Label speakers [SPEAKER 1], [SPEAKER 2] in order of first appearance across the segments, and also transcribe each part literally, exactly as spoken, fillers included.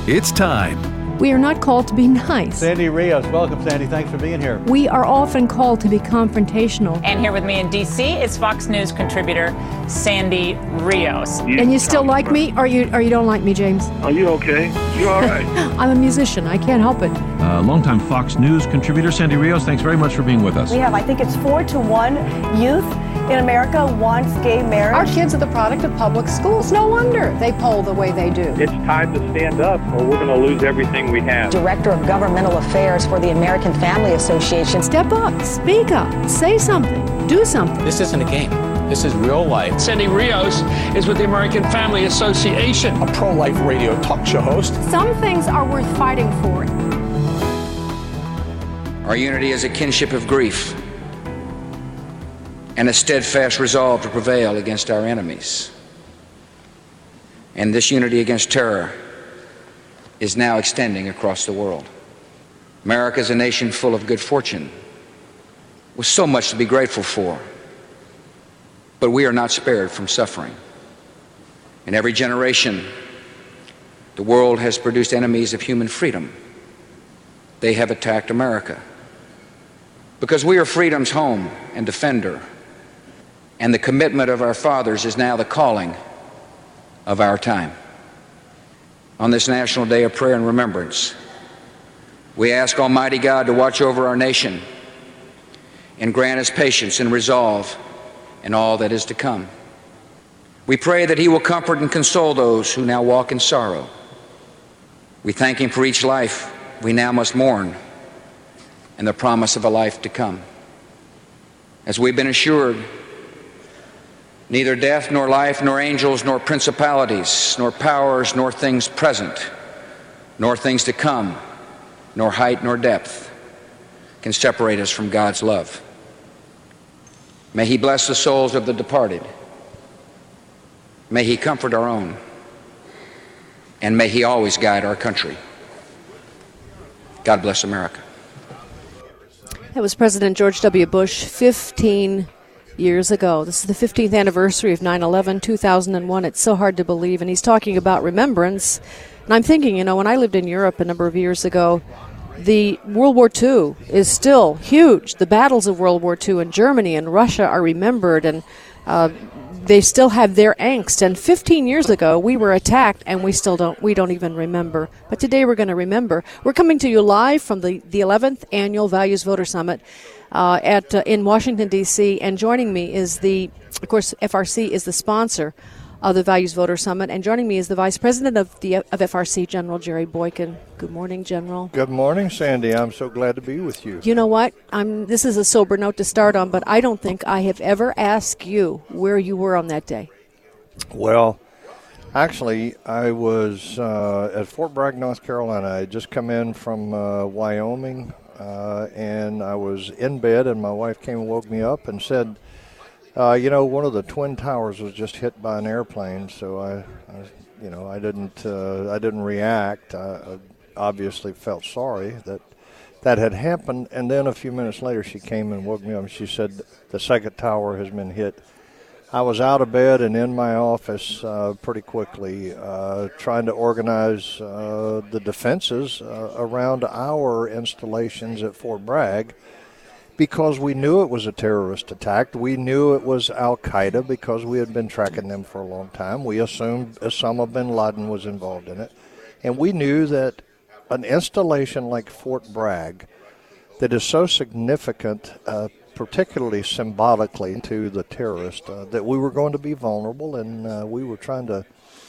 [SPEAKER 1] It's time.
[SPEAKER 2] We are not called to be nice.
[SPEAKER 3] Sandy Rios, welcome, Sandy. Thanks for being here.
[SPEAKER 2] We are often called to be confrontational.
[SPEAKER 4] And here with me in D C is Fox News contributor Sandy Rios.
[SPEAKER 2] You and you still like me, or you or you don't like me, James?
[SPEAKER 5] Are you okay? You all right?
[SPEAKER 2] I'm a musician. I can't help it.
[SPEAKER 6] Uh, longtime Fox News contributor Sandy Rios, thanks very much for being with us.
[SPEAKER 7] We have, I think it's four to one youth in America wants gay marriage.
[SPEAKER 8] Our kids are the product of public schools. No wonder they poll the way they do.
[SPEAKER 5] It's time to stand up or we're going to lose everything we have.
[SPEAKER 7] Director of Governmental Affairs for the American Family Association.
[SPEAKER 2] Step up, speak up, say something, do something.
[SPEAKER 9] This isn't a game. This is real life.
[SPEAKER 10] Sandy Rios is with the American Family Association.
[SPEAKER 9] A pro-life radio talk show host.
[SPEAKER 8] Some things are worth fighting for.
[SPEAKER 11] Our unity is a kinship of grief and a steadfast resolve to prevail against our enemies. And this unity against terror is now extending across the world. America is a nation full of good fortune, with so much to be grateful for. But we are not spared from suffering. In every generation, the world has produced enemies of human freedom. They have attacked America. Because we are freedom's home and defender, and the commitment of our fathers is now the calling of our time. On this National Day of Prayer and Remembrance, we ask Almighty God to watch over our nation and grant us patience and resolve in all that is to come. We pray that He will comfort and console those who now walk in sorrow. We thank Him for each life we now must mourn and the promise of a life to come. As we've been assured, neither death, nor life, nor angels, nor principalities, nor powers, nor things present, nor things to come, nor height, nor depth can separate us from God's love. May He bless the souls of the departed. May He comfort our own. And may He always guide our country. God bless America.
[SPEAKER 2] That was President George W. Bush fifteen years ago. This is the fifteenth anniversary of nine eleven, two thousand one. It's so hard to believe. And he's talking about remembrance. And I'm thinking, you know, when I lived in Europe a number of years ago, the World War Two is still huge. The battles of World War Two in Germany and Russia are remembered, and uh, they still have their angst. And fifteen years ago, we were attacked, and we still don't, we don't even remember. But today we're going to remember. We're coming to you live from the, the eleventh Annual Values Voter Summit uh, at uh, in Washington, D C, and joining me is the, of course, F R C is the sponsor of the Values Voter Summit, and joining me is the Vice President of the of F R C, General Jerry Boykin. Good morning, General.
[SPEAKER 12] Good morning, Sandy. I'm so glad to be with you.
[SPEAKER 2] You know what? I'm. This is a sober note to start on, but I don't think I have ever asked you where you were on that day.
[SPEAKER 12] Well, actually, I was uh, at Fort Bragg, North Carolina. I had just come in from uh, Wyoming, uh, and I was in bed, and my wife came and woke me up and said, Uh, you know, one of the twin towers was just hit by an airplane, so I, I you know, I didn't, uh, I didn't react. I, I obviously felt sorry that that had happened, and then a few minutes later, she came and woke me up, and she said the second tower has been hit. I was out of bed and in my office uh, pretty quickly, uh, trying to organize uh, the defenses uh, around our installations at Fort Bragg, because we knew it was a terrorist attack. We knew it was Al-Qaeda because we had been tracking them for a long time. We assumed Osama bin Laden was involved in it. And we knew that an installation like Fort Bragg that is so significant, uh, particularly symbolically to the terrorist, uh, that we were going to be vulnerable, and uh, we were trying to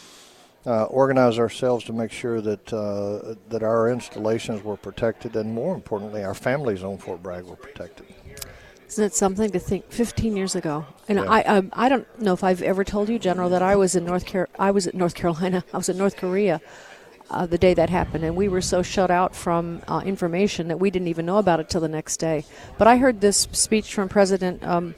[SPEAKER 12] Uh, organize ourselves to make sure that uh, that our installations were protected, and more importantly, our families on Fort Bragg were protected.
[SPEAKER 2] Isn't it something to think? Fifteen years ago, and
[SPEAKER 12] Yeah.
[SPEAKER 2] I, I I don't know if I've ever told you, General, that I was in North Car- I was at North Carolina. I was in North Korea uh, the day that happened, and we were so shut out from uh, information that we didn't even know about it till the next day. But I heard this speech from President Um,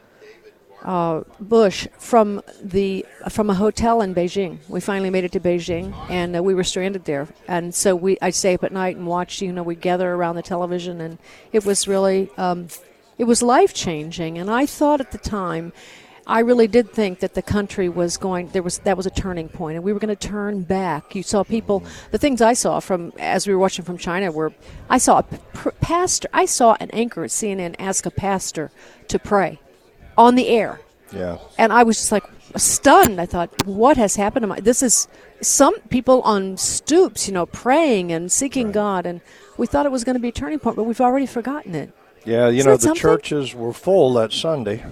[SPEAKER 2] Uh, Bush from the from a hotel in Beijing. We finally made it to Beijing, and uh, we were stranded there. And so we I'd stay up at night and watch. You know, we'd gather around the television, and it was really um, it was life changing. And I thought at the time, I really did think that the country was going, there was that was a turning point, and we were going to turn back. You saw people, the things I saw from, as we were watching from China, were, I saw a p- pastor, I saw an anchor at C N N ask a pastor to pray on the air.
[SPEAKER 12] Yeah.
[SPEAKER 2] And I was just like stunned. I thought, what has happened to my, this is some people on stoops, you know, praying and seeking right. God, and we thought it was going to be a turning point, but we've already forgotten it.
[SPEAKER 12] Yeah, you
[SPEAKER 2] Is
[SPEAKER 12] know, the
[SPEAKER 2] something?
[SPEAKER 12] churches were full that Sunday.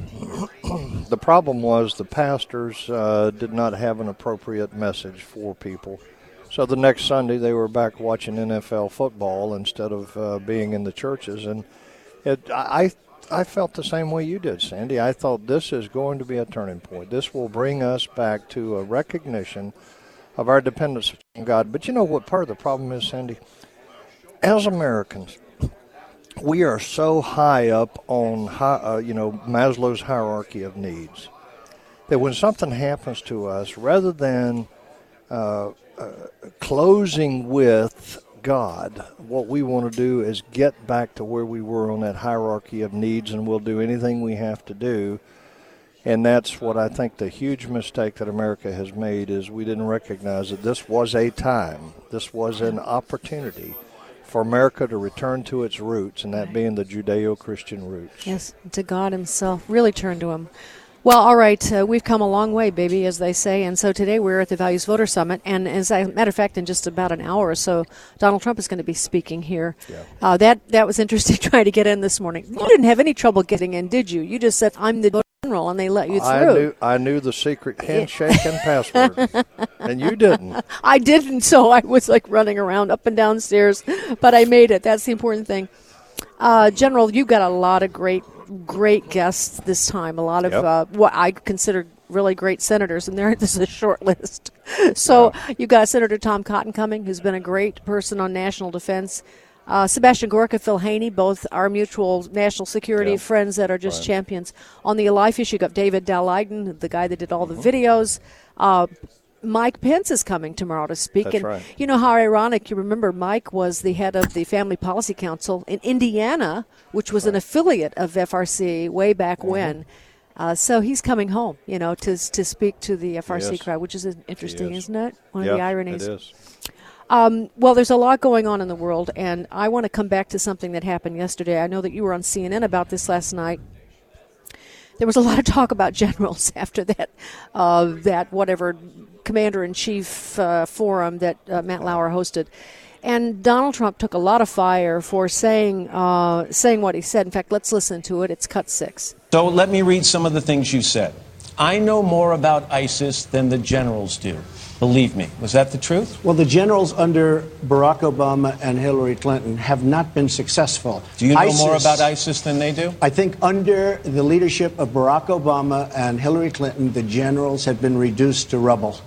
[SPEAKER 12] The problem was the pastors uh, did not have an appropriate message for people. So the next Sunday they were back watching N F L football instead of uh, being in the churches. And it, I, I felt the same way you did, Sandy. I thought this is going to be a turning point. This will bring us back to a recognition of our dependence on God. But you know what part of the problem is, Sandy? As Americans, we are so high up on, high, uh, you know, Maslow's hierarchy of needs that when something happens to us, rather than uh, uh, closing with God, what we want to do is get back to where we were on that hierarchy of needs, and we'll do anything we have to do. And that's what I think the huge mistake that America has made is we didn't recognize that this was a time, this was an opportunity for America to return to its roots, and that being the Judeo-Christian roots.
[SPEAKER 2] Yes, to God himself. Really turn to him. Well, all right, uh, we've come a long way, baby, as they say, and so today we're at the Values Voter Summit, and as a matter of fact, in just about an hour or so, Donald Trump is going to be speaking here. Yeah. Uh, that that was interesting trying to get in this morning. You didn't have any trouble getting in, did you? You just said, I'm the general, and they let you through.
[SPEAKER 12] I knew, I knew the secret handshake and password, and you didn't.
[SPEAKER 2] I didn't, so I was like running around up and down stairs, but I made it. That's the important thing. Uh, General, you've got a lot of great great guests this time, a lot of yep. uh, what I consider really great senators, and there this is a short list. So yeah. You've got Senator Tom Cotton coming, who's been a great person on national defense. Uh, Sebastian Gorka, Phil Haney, both our mutual national security yep. friends that are just right. champions. On the life issue, you've got David Daleiden, the guy that did all mm-hmm. the videos. Uh, Mike Pence is coming tomorrow to speak.
[SPEAKER 12] That's
[SPEAKER 2] and
[SPEAKER 12] right.
[SPEAKER 2] You know how ironic, you remember Mike was the head of the Family Policy Council in Indiana, which was right. an affiliate of F R C way back mm-hmm. when. Uh, so he's coming home, you know, to to speak to the F R C
[SPEAKER 12] yes.
[SPEAKER 2] crowd, which is interesting,
[SPEAKER 12] is.
[SPEAKER 2] isn't it? One
[SPEAKER 12] yep,
[SPEAKER 2] of the ironies.
[SPEAKER 12] It is.
[SPEAKER 2] Um, well, there's a lot going on in the world, and I want to come back to something that happened yesterday. I know that you were on C N N about this last night. There was a lot of talk about generals after that, uh, that whatever commander-in-chief uh, forum that uh, Matt Lauer hosted. And Donald Trump took a lot of fire for saying uh, saying what he said. In fact, let's listen to it. It's cut six.
[SPEAKER 10] So let me read some of the things you said. I know more about ISIS than the generals do. Believe me. Was that the truth?
[SPEAKER 1] Well, the generals under Barack Obama and Hillary Clinton have not been successful.
[SPEAKER 10] Do you know
[SPEAKER 1] ISIS,
[SPEAKER 10] more about ISIS than they do?
[SPEAKER 1] I think under the leadership of Barack Obama and Hillary Clinton, the generals have been reduced to rubble.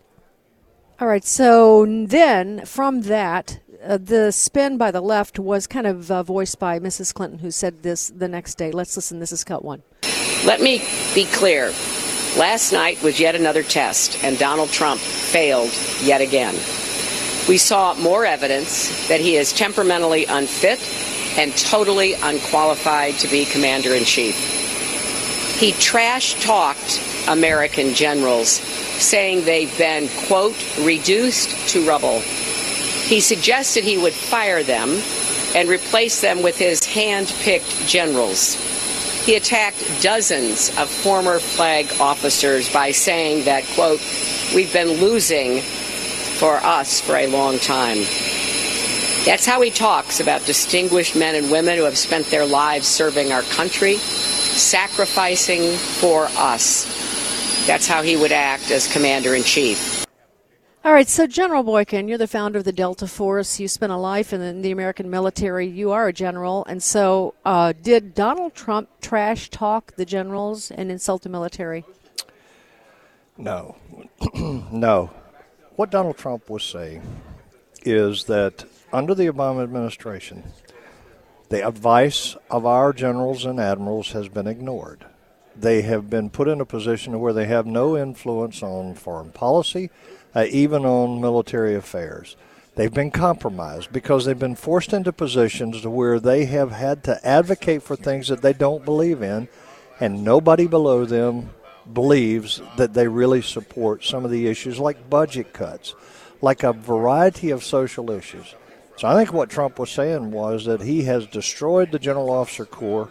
[SPEAKER 2] All right. So then from that, uh, the spin by the left was kind of uh, voiced by Missus Clinton, who said this the next day. Let's listen. This is cut one.
[SPEAKER 13] Let me be clear. Last night was yet another test, and Donald Trump failed yet again. We saw more evidence that he is temperamentally unfit and totally unqualified to be commander-in-chief. He trash-talked American generals, saying they've been, quote, reduced to rubble. He suggested he would fire them and replace them with his hand-picked generals. He attacked dozens of former flag officers by saying that, quote, we've been losing for us for a long time. That's how he talks about distinguished men and women who have spent their lives serving our country, sacrificing for us. That's how he would act as commander-in-chief.
[SPEAKER 2] All right, so General Boykin, you're the founder of the Delta Force. You spent a life in the, in the American military. You are a general. And so uh, did Donald Trump trash talk the generals and insult the military?
[SPEAKER 12] No. No. What Donald Trump was saying is that under the Obama administration, the advice of our generals and admirals has been ignored. They have been put in a position where they have no influence on foreign policy, Uh, even on military affairs. They've been compromised because they've been forced into positions to where they have had to advocate for things that they don't believe in, and nobody below them believes that they really support some of the issues like budget cuts, like a variety of social issues. So I think what Trump was saying was that he has destroyed the General Officer Corps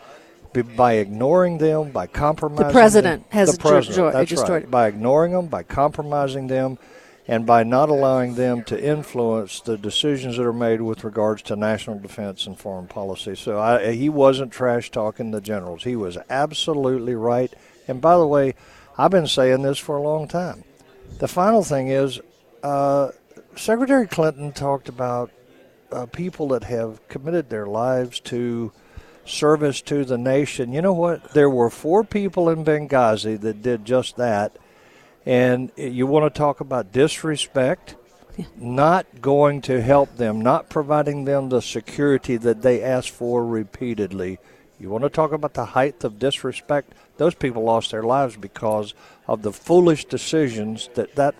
[SPEAKER 12] by ignoring them, by compromising them.
[SPEAKER 2] The president
[SPEAKER 12] them.
[SPEAKER 2] has
[SPEAKER 12] the president,
[SPEAKER 2] destroyed,
[SPEAKER 12] that's
[SPEAKER 2] destroyed
[SPEAKER 12] right, by ignoring them, by compromising them, and by not allowing them to influence the decisions that are made with regards to national defense and foreign policy. So I, he wasn't trash-talking the generals. He was absolutely right. And by the way, I've been saying this for a long time. The final thing is, uh, Secretary Clinton talked about uh, people that have committed their lives to service to the nation. You know what? There were four people in Benghazi that did just that. And you want to talk about disrespect, yeah. Not going to help them, not providing them the security that they asked for repeatedly. You want to talk about the height of disrespect? Those people lost their lives because of the foolish decisions that that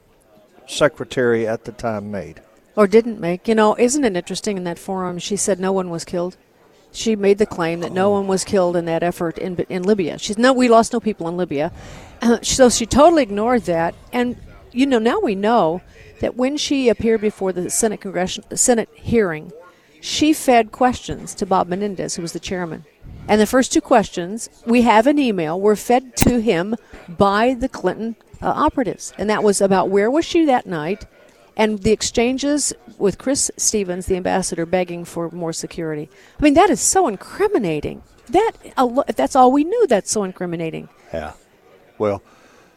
[SPEAKER 12] secretary at the time made.
[SPEAKER 2] Or didn't make. You know, isn't it interesting in that forum, she said no one was killed. She made the claim that no one was killed in that effort in in Libya. She's no, we lost no people in Libya. Uh, so she totally ignored that. And, you know, now we know that when she appeared before the Senate Congressional Senate hearing, she fed questions to Bob Menendez, who was the chairman. And the first two questions, we have an email, were fed to him by the Clinton uh, operatives. And that was about where was she that night, and the exchanges with Chris Stevens, the ambassador, begging for more security. I mean, that is so incriminating. That if that's all we knew, that's so incriminating.
[SPEAKER 12] Yeah. Well,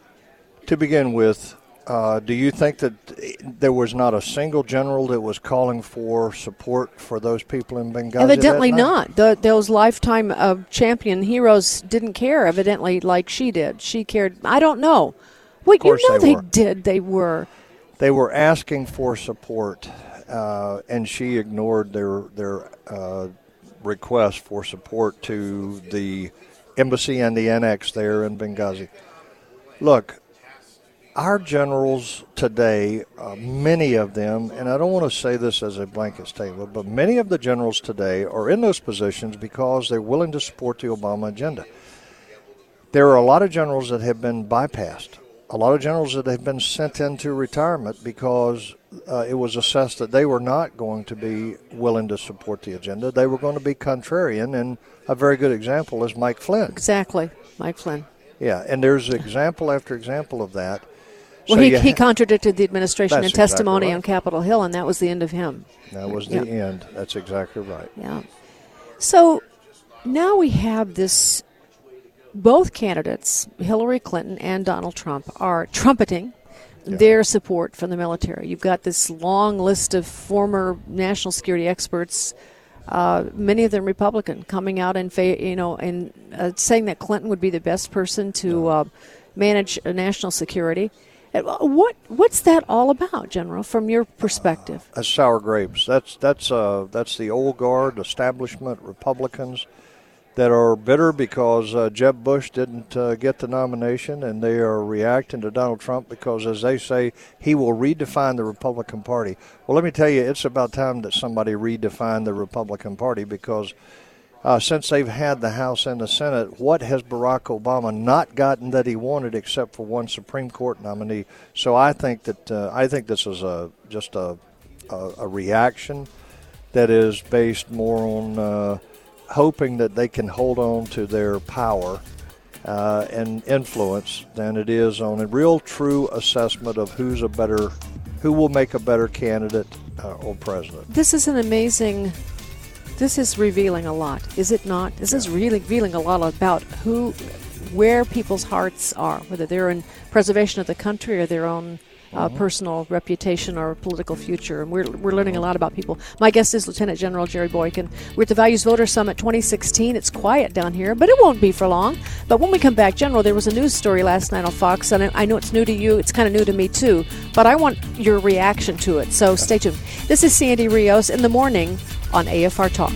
[SPEAKER 12] to begin with, uh, do you think that there was not a single general that was calling for support for those people in Benghazi?
[SPEAKER 2] Evidently not. The, those lifetime uh, champion heroes didn't care, evidently, like she did. She cared. I don't know. Well, you know they, they did. They were.
[SPEAKER 12] They were asking for support, uh, and she ignored their their uh, request for support to the embassy and the annex there in Benghazi. Look, our generals today, uh, many of them, and I don't want to say this as a blanket statement, but many of the generals today are in those positions because they're willing to support the Obama agenda. There are a lot of generals that have been bypassed. A lot of generals that have been sent into retirement because uh, it was assessed that they were not going to be willing to support the agenda. They were going to be contrarian, and a very good example is Mike Flynn.
[SPEAKER 2] Exactly, Mike Flynn.
[SPEAKER 12] Yeah, and there's example after example of that.
[SPEAKER 2] Well,
[SPEAKER 12] so
[SPEAKER 2] he,
[SPEAKER 12] ha-
[SPEAKER 2] he contradicted the administration in testimony
[SPEAKER 12] exactly right.
[SPEAKER 2] on Capitol Hill, and that was the end of him.
[SPEAKER 12] That was the yeah. end. That's exactly right.
[SPEAKER 2] Yeah. So now we have this. Both candidates, Hillary Clinton and Donald Trump, are trumpeting yeah. their support from the military. You've got this long list of former national security experts, uh, many of them Republican, coming out and fa- you know and uh, saying that Clinton would be the best person to uh, manage uh, national security. What what's that all about, General, from your perspective?
[SPEAKER 12] Uh, that's sour grapes. That's that's uh, that's the old guard establishment Republicans that are bitter because uh, Jeb Bush didn't uh, get the nomination, and they are reacting to Donald Trump because, as they say, he will redefine the Republican Party. Well, let me tell you, it's about time that somebody redefined the Republican Party because uh, since they've had the House and the Senate, what has Barack Obama not gotten that he wanted except for one Supreme Court nominee? So I think that uh, I think this is a just a, a, a reaction that is based more on uh, hoping that they can hold on to their power uh, and influence than it is on a real true assessment of who's a better, who will make a better candidate uh, or president.
[SPEAKER 2] This is an amazing, this is revealing a lot, is it not? This yeah. is really revealing a lot about who, where people's hearts are, whether they're in preservation of the country or their own Uh, personal reputation or political future. And we're, we're learning a lot about people. My guest is Lieutenant General Jerry Boykin. We're at the Values Voter Summit twenty sixteen. It's quiet down here, but it won't be for long. But when we come back, General, there was a news story last night on Fox, and I know it's new to you. It's kind of new to me, too. But I want your reaction to it, so stay tuned. This is Sandy Rios in the morning on A F R Talk.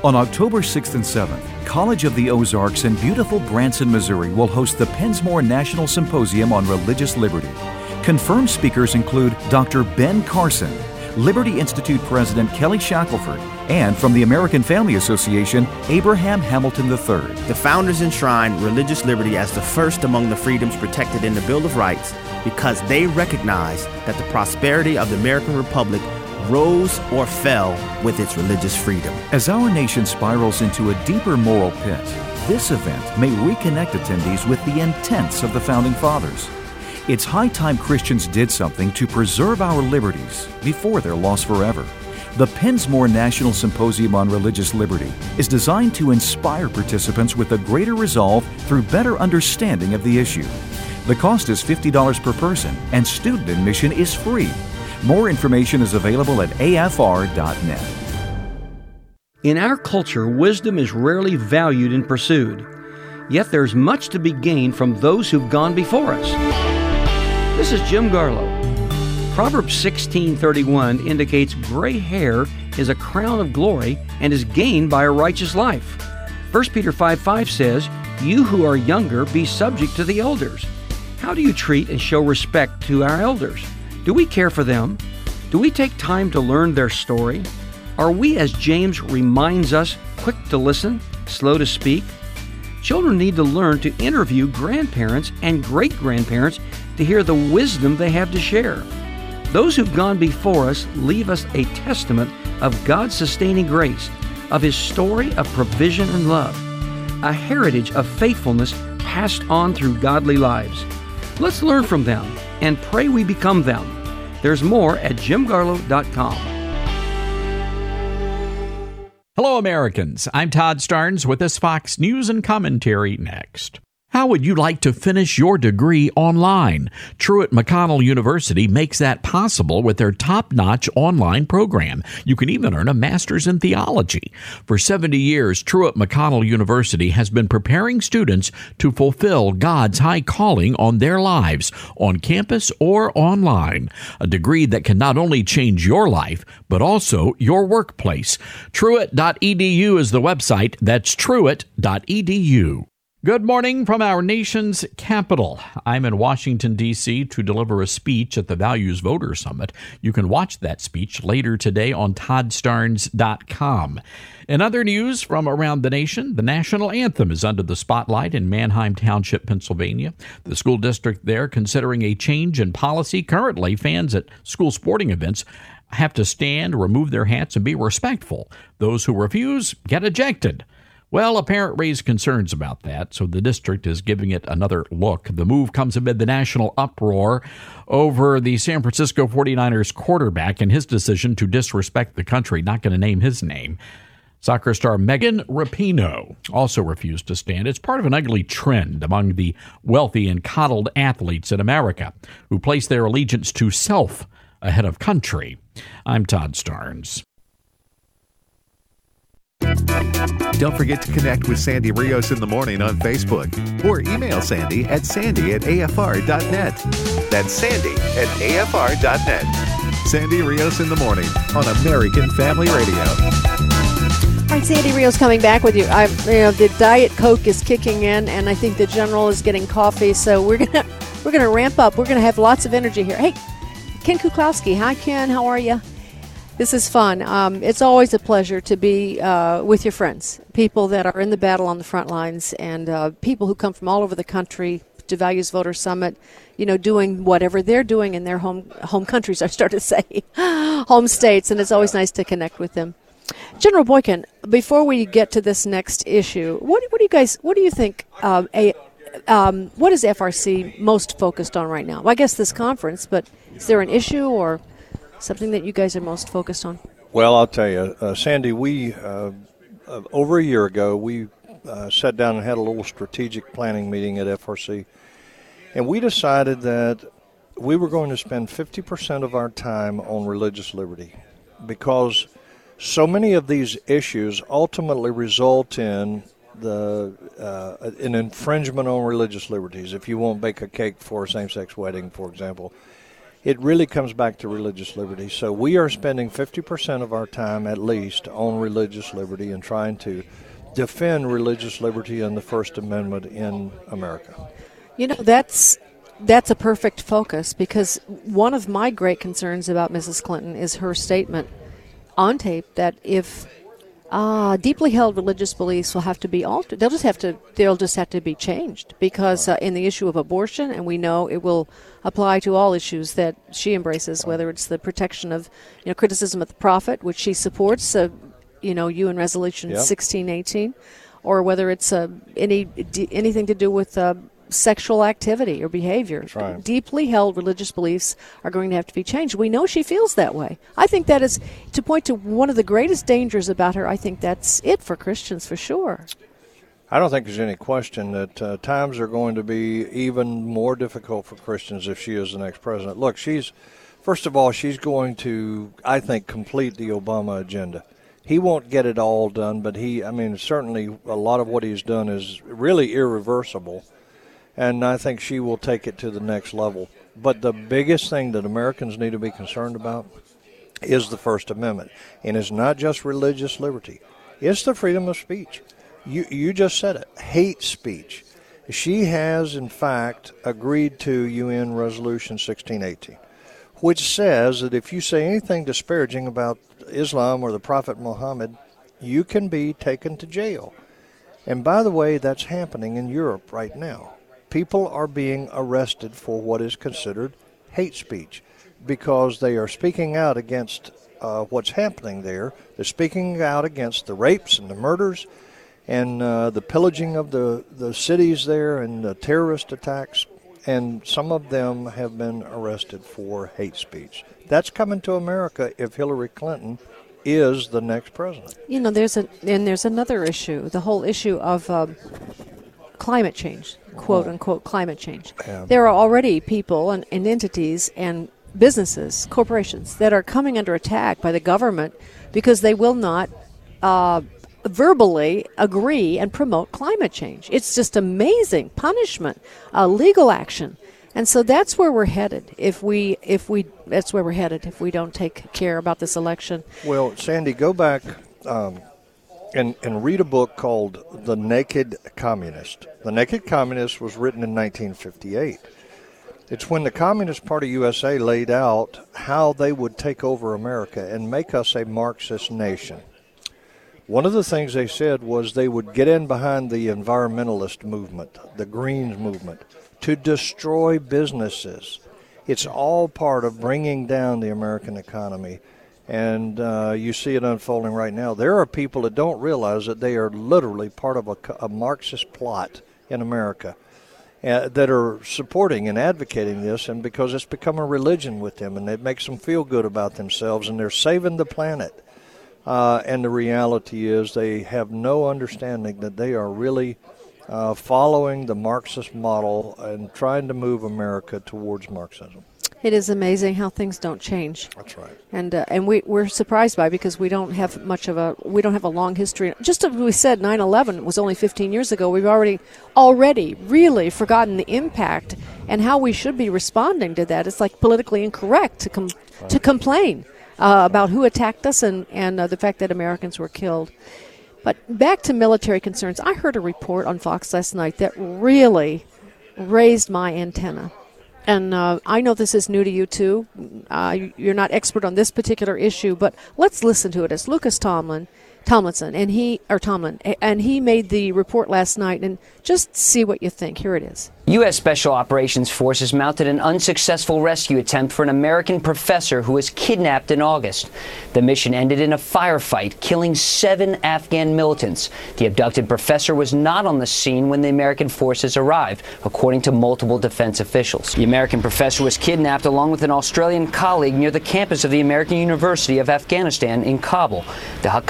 [SPEAKER 14] On October sixth and seventh, College of the Ozarks in beautiful Branson, Missouri will host the Pensmore National Symposium on Religious Liberty. Confirmed speakers include Doctor Ben Carson, Liberty Institute President Kelly Shackelford, and from the American Family Association, Abraham Hamilton the third.
[SPEAKER 15] The founders enshrined religious liberty as the first among the freedoms protected in the Bill of Rights because they recognized that the prosperity of the American Republic rose or fell with its religious freedom.
[SPEAKER 14] As our nation spirals into a deeper moral pit, this event may reconnect attendees with the intents of the Founding Fathers. It's high time Christians did something to preserve our liberties before they're lost forever. The Pensmore National Symposium on Religious Liberty is designed to inspire participants with a greater resolve through better understanding of the issue. The cost is fifty dollars per person, and student admission is free. More information is available at A F R dot net.
[SPEAKER 16] In our culture, wisdom is rarely valued and pursued. Yet there's much to be gained from those who've gone before us. This is Jim Garlow. Proverbs sixteen thirty-one indicates gray hair is a crown of glory and is gained by a righteous life. First Peter five five says, "You who are younger, be subject to the elders." How do you treat and show respect to our elders? Do we care for them? Do we take time to learn their story? Are we, as James reminds us, quick to listen, slow to speak? Children need to learn to interview grandparents and great-grandparents to hear the wisdom they have to share. Those who've gone before us leave us a testament of God's sustaining grace, of His story of provision and love, a heritage of faithfulness passed on through godly lives. Let's learn from them and pray we become them. There's more at jim garlow dot com.
[SPEAKER 17] Hello, Americans. I'm Todd Starnes with this Fox News and Commentary next. How would you like to finish your degree online? Truett McConnell University makes that possible with their top-notch online program. You can even earn a master's in theology. For seventy years, Truett McConnell University has been preparing students to fulfill God's high calling on their lives, on campus or online. A degree that can not only change your life, but also your workplace. Truett dot e d u is the website. That's Truett dot e d u. Good morning from our nation's capital. I'm in Washington, D C to deliver a speech at the Values Voter Summit. You can watch that speech later today on todd starnes dot com. In other news from around the nation, the national anthem is under the spotlight in Manheim Township, Pennsylvania. The school district there considering a change in policy. Currently, fans at school sporting events have to stand, remove their hats, and be respectful. Those who refuse get ejected. Well, a parent raised concerns about that, so the district is giving it another look. The move comes amid the national uproar over the San Francisco forty-niners quarterback and his decision to disrespect the country. Not going to name his name. Soccer star Megan Rapinoe also refused to stand. It's part of an ugly trend among the wealthy and coddled athletes in America who place their allegiance to self ahead of country. I'm Todd Starnes.
[SPEAKER 18] Don't forget to connect with Sandy Rios in the morning on Facebook or email Sandy at sandy at a f r dot net. That's Sandy at a f r dot net. Sandy Rios in the morning on American Family Radio.
[SPEAKER 2] All right, Sandy Rios coming back with you. I, you know, the Diet Coke is kicking in, and I think the General is getting coffee. So we're gonna we're gonna ramp up. We're gonna have lots of energy here. Hey, Ken Kuklowski. Hi, Ken. How are you? This is fun. Um, it's always a pleasure to be uh, with your friends, people that are in the battle on the front lines, and uh, people who come from all over the country to Values Voter Summit, you know, doing whatever they're doing in their home home countries, I start to say, home states, and it's always nice to connect with them. General Boykin, before we get to this next issue, what, what do you guys, what do you think, uh, a, um, what is F R C most focused on right now? Well, I guess this conference, but is there an issue or something that you guys are most focused on?
[SPEAKER 12] Well, I'll tell you, uh, Sandy, we, uh, uh, over a year ago, we uh, sat down and had a little strategic planning meeting at F R C, and we decided that we were going to spend fifty percent of our time on religious liberty because so many of these issues ultimately result in the uh, an infringement on religious liberties. If you won't bake a cake for a same-sex wedding, for example, it really comes back to religious liberty. So we are spending fifty percent of our time at least on religious liberty and trying to defend religious liberty and the First Amendment in America.
[SPEAKER 2] You know, that's that's a perfect focus, because one of my great concerns about Missus Clinton is her statement on tape that if uh, deeply held religious beliefs will have to be altered, they'll just have to they'll just have to be changed, because uh, in the issue of abortion, and we know it will apply to all issues that she embraces, whether it's the protection of, you know, criticism of the prophet, which she supports, uh, you know, U N Resolution yep. sixteen eighteen, or whether it's uh, any d- anything to do with uh, sexual activity or behavior.
[SPEAKER 12] Right.
[SPEAKER 2] Deeply held religious beliefs are going to have to be changed. We know she feels that way. I think that is, to point to one of the greatest dangers about her, I think that's it for Christians for sure.
[SPEAKER 12] I don't think there's any question that uh, times are going to be even more difficult for Christians if she is the next president. Look, she's, first of all, she's going to, I think, complete the Obama agenda. He won't get it all done, but he, I mean, certainly a lot of what he's done is really irreversible. And I think she will take it to the next level. But the biggest thing that Americans need to be concerned about is the First Amendment. And it's not just religious liberty. It's the freedom of speech. You you just said it, hate speech. She has, in fact, agreed to U N Resolution sixteen eighteen, which says that if you say anything disparaging about Islam or the Prophet Muhammad, you can be taken to jail. And by the way, that's happening in Europe right now. People are being arrested for what is considered hate speech because they are speaking out against uh, what's happening there. They're speaking out against the rapes and the murders and uh, the pillaging of the, the cities there and the terrorist attacks. And some of them have been arrested for hate speech. That's coming to America if Hillary Clinton is the next president.
[SPEAKER 2] You know, there's a and there's another issue, the whole issue of um, climate change, quote unquote climate change. Yeah. There are already people and, and entities and businesses, corporations that are coming under attack by the government because they will not uh, verbally agree and promote climate change. It's just amazing punishment, uh, legal action. And so that's where we're headed. If we, if we, that's where we're headed. If we don't take care about this election.
[SPEAKER 12] Well, Sandy, go back um, and and read a book called The Naked Communist. The Naked Communist was written in nineteen fifty-eight. It's when the Communist Party U S A laid out how they would take over America and make us a Marxist nation. One of the things they said was they would get in behind the environmentalist movement, the Greens movement, to destroy businesses. It's all part of bringing down the American economy, and uh, you see it unfolding right now. There are people that don't realize that they are literally part of a, a Marxist plot in America uh, that are supporting and advocating this, and because it's become a religion with them, and it makes them feel good about themselves, and they're saving the planet. Uh, and the reality is they have no understanding that they are really uh, following the Marxist model and trying to move America towards Marxism.
[SPEAKER 2] It is amazing how things don't change.
[SPEAKER 12] That's right.
[SPEAKER 2] And uh, and we we're surprised by it because we don't have much of a we don't have a long history. Just as we said, nine eleven was only fifteen years ago. We've already already really forgotten the impact and how we should be responding to that. It's like politically incorrect to com- right. to complain uh, about who attacked us and and uh, the fact that Americans were killed. But back to military concerns. I heard a report on Fox last night that really raised my antenna. And uh, I know this is new to you, too. Uh, you're not expert on this particular issue, but let's listen to it. It's Lucas Tomlin, Tomlinson, and he, or Tomlin, and he made the report last night, and just see what you think. Here it is.
[SPEAKER 19] U S Special Operations Forces mounted an unsuccessful rescue attempt for an American professor who was kidnapped in August. The mission ended in a firefight, killing seven Afghan militants. The abducted professor was not on the scene when the American forces arrived, according to multiple defense officials. The American professor was kidnapped along with an Australian colleague near the campus of the American University of Afghanistan in Kabul. The Haqqani Network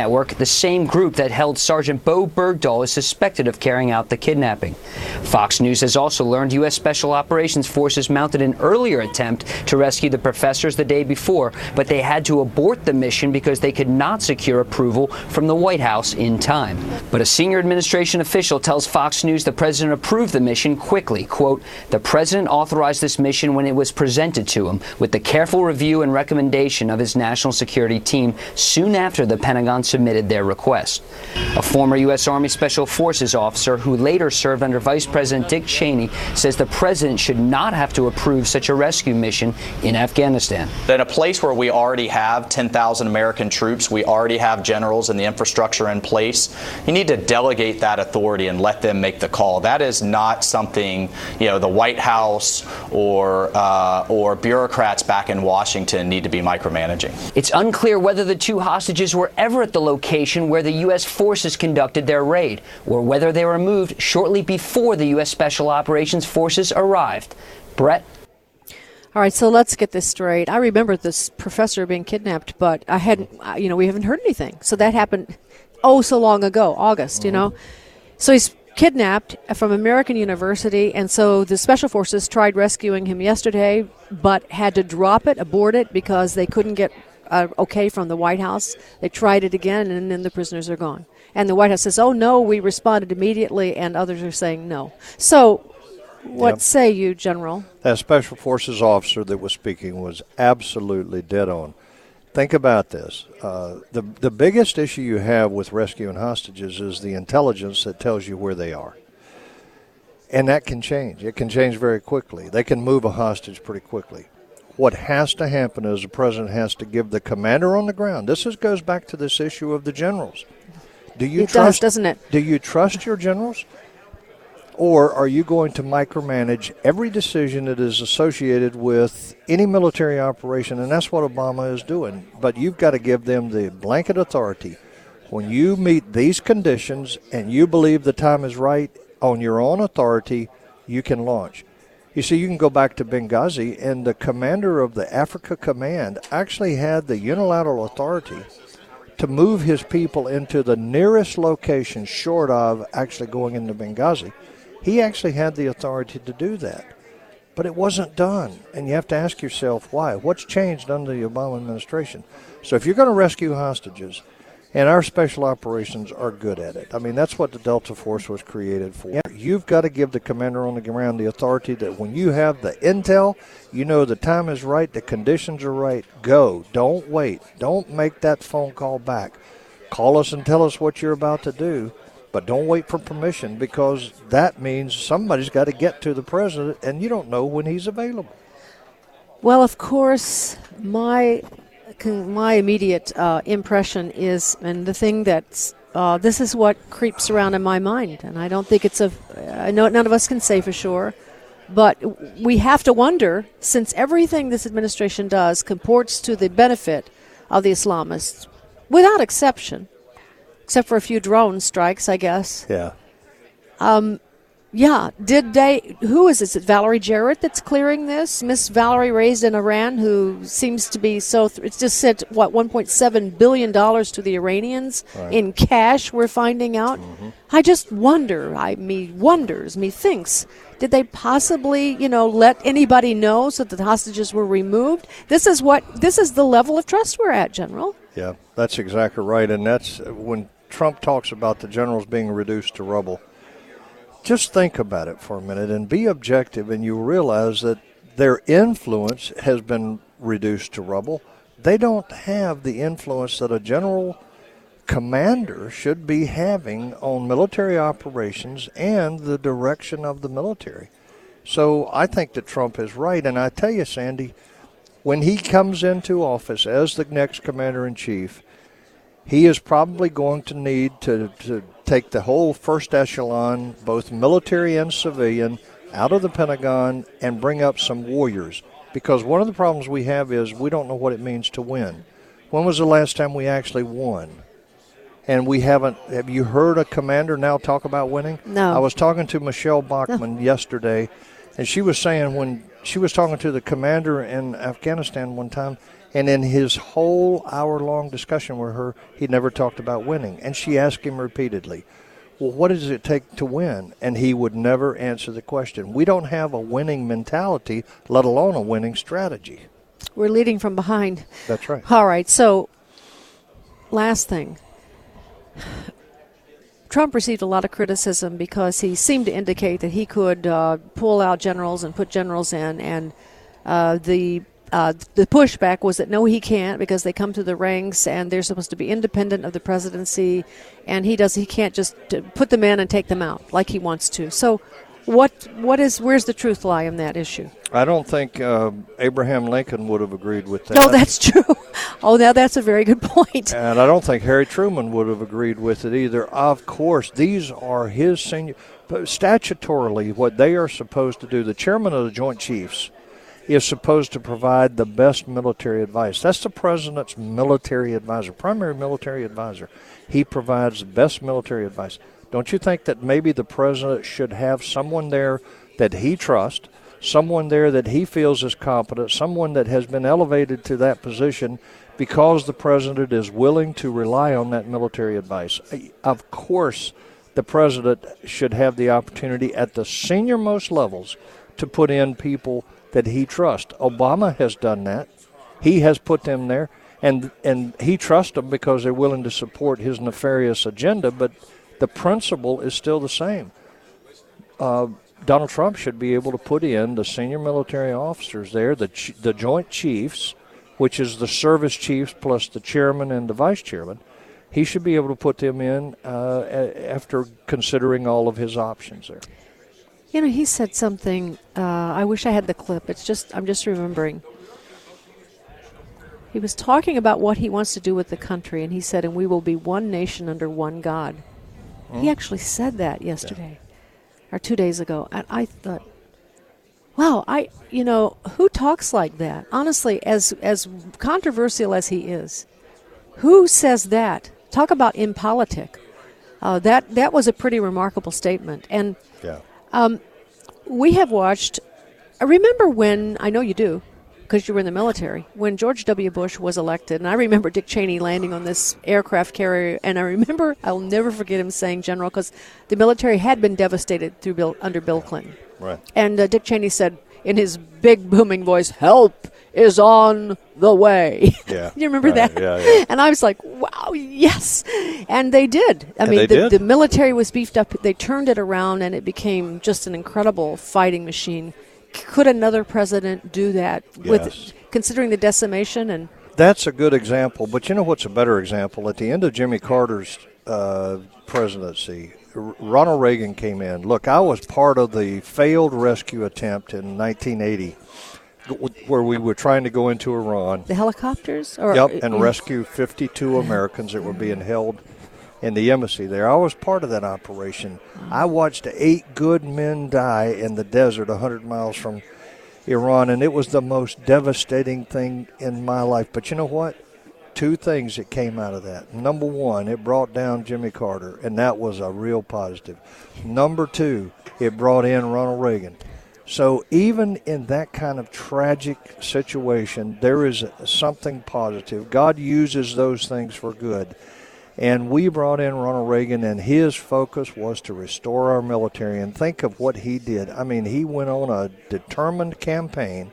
[SPEAKER 19] Network, the same group that held Sergeant Bo Bergdahl is suspected of carrying out the kidnapping. Fox News has also learned U S. Special Operations Forces mounted an earlier attempt to rescue the professors the day before, but they had to abort the mission because they could not secure approval from the White House in time. But a senior administration official tells Fox News the president approved the mission quickly. Quote, "The president authorized this mission when it was presented to him, with the careful review and recommendation of his national security team soon after the Pentagon submitted their request." A former U S. Army Special Forces officer who later served under Vice President Dick Cheney says the president should not have to approve such a rescue mission in Afghanistan.
[SPEAKER 20] In a place where we already have ten thousand American troops, we already have generals and the infrastructure in place, you need to delegate that authority and let them make the call. That is not something, you know, the White House or uh, or bureaucrats back in Washington need to be micromanaging.
[SPEAKER 19] It's unclear whether the two hostages were ever at the location where the U S forces conducted their raid, or whether they were moved shortly before the U S. Special Operations Forces arrived. Brett?
[SPEAKER 2] All right, so let's get this straight. I remember this professor being kidnapped, but I hadn't, you know, we haven't heard anything. So that happened oh so long ago, August, you know. So he's kidnapped from American University, and so the Special Forces tried rescuing him yesterday, but had to drop it, abort it, because they couldn't get uh, okay from the White House. They tried it again, and then the prisoners are gone. And the White House says, oh, no, we responded immediately, and others are saying no. So what yep. say you, General?
[SPEAKER 12] That Special Forces officer that was speaking was absolutely dead on. Think about this. Uh, the, the biggest issue you have with rescuing hostages is the intelligence that tells you where they are. And that can change. It can change very quickly. They can move a hostage pretty quickly. What has to happen is the president has to give the commander on the ground. This is, goes back to this issue of the generals. Do you
[SPEAKER 2] it
[SPEAKER 12] trust,
[SPEAKER 2] does, doesn't it?
[SPEAKER 12] Do you trust your generals? Or are you going to micromanage every decision that is associated with any military operation? And that's what Obama is doing. But you've got to give them the blanket authority. When you meet these conditions and you believe the time is right, on your own authority, you can launch. You see, you can go back to Benghazi, and the commander of the Africa Command actually had the unilateral authority to move his people into the nearest location short of actually going into Benghazi. He actually had the authority to do that. But it wasn't done. And you have to ask yourself why. What's changed under the Obama administration? So if you're going to rescue hostages, and our special operations are good at it. I mean, that's what the Delta Force was created for. You've got to give the commander on the ground the authority that when you have the intel, you know the time is right, the conditions are right, go. Don't wait. Don't make that phone call back. Call us and tell us what you're about to do, but don't wait for permission, because that means somebody's got to get to the president, and you don't know when he's available.
[SPEAKER 2] Well, of course, my... My immediate uh, impression is, and the thing that's, uh, this is what creeps around in my mind, and I don't think it's a, I know none of us can say for sure, but we have to wonder, since everything this administration does comports to the benefit of the Islamists, without exception, except for a few drone strikes, I guess.
[SPEAKER 12] Yeah.
[SPEAKER 2] Um, Yeah, did they, who is this? Is it Valerie Jarrett that's clearing this? Miss Valerie raised in Iran, who seems to be so, th- it's just sent, what, one point seven billion dollars to the Iranians right. in cash, we're finding out. Mm-hmm. I just wonder, I me wonders, me thinks, did they possibly, you know, let anybody know so that the hostages were removed? This is what, this is the level of trust we're at, General.
[SPEAKER 12] Yeah, that's exactly right, and that's when Trump talks about the generals being reduced to rubble. Just think about it for a minute and be objective, and you realize that their influence has been reduced to rubble. They don't have the influence that a general commander should be having on military operations and the direction of the military. So I think that Trump is right, and I tell you, Sandy, when he comes into office as the next commander-in-chief, he is probably going to need to, to take the whole first echelon, both military and civilian, out of the Pentagon and bring up some warriors. Because one of the problems we have is we don't know what it means to win. When was the last time we actually won? And we haven't. Have you heard a commander now talk about winning?
[SPEAKER 2] No.
[SPEAKER 12] I was talking to Michelle Bachmann no. yesterday, and she was saying when she was talking to the commander in Afghanistan one time, And in his whole hour-long discussion with her, he never talked about winning. And she asked him repeatedly, well, what does it take to win? And he would never answer the question. We don't have a winning mentality, let alone a winning strategy.
[SPEAKER 2] We're leading from behind.
[SPEAKER 12] That's right.
[SPEAKER 2] All right, so last thing. Trump received a lot of criticism because he seemed to indicate that he could uh, pull out generals and put generals in, and uh, the uh, the pushback was that no, he can't, because they come through the ranks and they're supposed to be independent of the presidency, and he does he can't just put them in and take them out like he wants to. So, what what is where's the truth lie in that issue?
[SPEAKER 12] I don't think uh, Abraham Lincoln would have agreed with that.
[SPEAKER 2] No, that's true. Oh, now that's a very good point.
[SPEAKER 12] And I don't think Harry Truman would have agreed with it either. Of course, these are his senior. But statutorily, what they are supposed to do, the chairman of the Joint Chiefs is supposed to provide the best military advice. That's the president's military advisor, primary military advisor. He provides the best military advice. Don't you think that maybe the president should have someone there that he trusts, someone there that he feels is competent, someone that has been elevated to that position because the president is willing to rely on that military advice? Of course, the president should have the opportunity at the senior-most levels to put in people that he trusts. Obama has done that. He has put them there, and and he trusts them because they're willing to support his nefarious agenda, but the principle is still the same. Uh, Donald Trump should be able to put in the senior military officers there, the ch- the Joint Chiefs, which is the service chiefs plus the chairman and the vice chairman. He should be able to put them in uh, after considering all of his options there.
[SPEAKER 2] You know, he said something, uh, I wish I had the clip. It's just, I'm just remembering. He was talking about what he wants to do with the country, and he said, and we will be one nation under one God. Mm. He actually said that yesterday, yeah. or two days ago. And I thought, wow, I, you know, who talks like that? Honestly, as as controversial as he is, who says that? Talk about impolitic. Uh, that, that was a pretty remarkable statement. And
[SPEAKER 12] yeah.
[SPEAKER 2] Um, we have watched, I remember when, I know you do, because you were in the military, when George W. Bush was elected, and I remember Dick Cheney landing on this aircraft carrier, and I remember, I'll never forget him saying, General, because the military had been devastated through Bill, under Bill Clinton.
[SPEAKER 12] Right.
[SPEAKER 2] And uh, Dick Cheney said, in his big booming voice, help is on the way.
[SPEAKER 12] Yeah.
[SPEAKER 2] You remember
[SPEAKER 12] right.
[SPEAKER 2] that?
[SPEAKER 12] Yeah, yeah.
[SPEAKER 2] And I was like, wow, yes. And they did. I
[SPEAKER 12] and
[SPEAKER 2] mean,
[SPEAKER 12] they
[SPEAKER 2] the,
[SPEAKER 12] did?
[SPEAKER 2] the military was beefed up. They turned it around, and it became just an incredible fighting machine. Could another president do that
[SPEAKER 12] yes.
[SPEAKER 2] with considering the decimation? And
[SPEAKER 12] that's a good example. But you know what's a better example? At the end of Jimmy Carter's uh, presidency, Ronald Reagan came in. Look, I was part of the failed rescue attempt in nineteen eighty where we were trying to go into Iran.
[SPEAKER 2] The helicopters? Or,
[SPEAKER 12] yep, and
[SPEAKER 2] uh,
[SPEAKER 12] rescue fifty-two Americans that were being held in the embassy there. I was part of that operation. I watched eight good men die in the desert one hundred miles from Iran, and it was the most devastating thing in my life. But you know what? Two things that came out of that. Number one, it brought down Jimmy Carter, and that was a real positive. Number two, it brought in Ronald Reagan. So even in that kind of tragic situation, there is something positive. God uses those things for good. And we brought in Ronald Reagan, and his focus was to restore our military. And think of what he did. I mean, he went on a determined campaign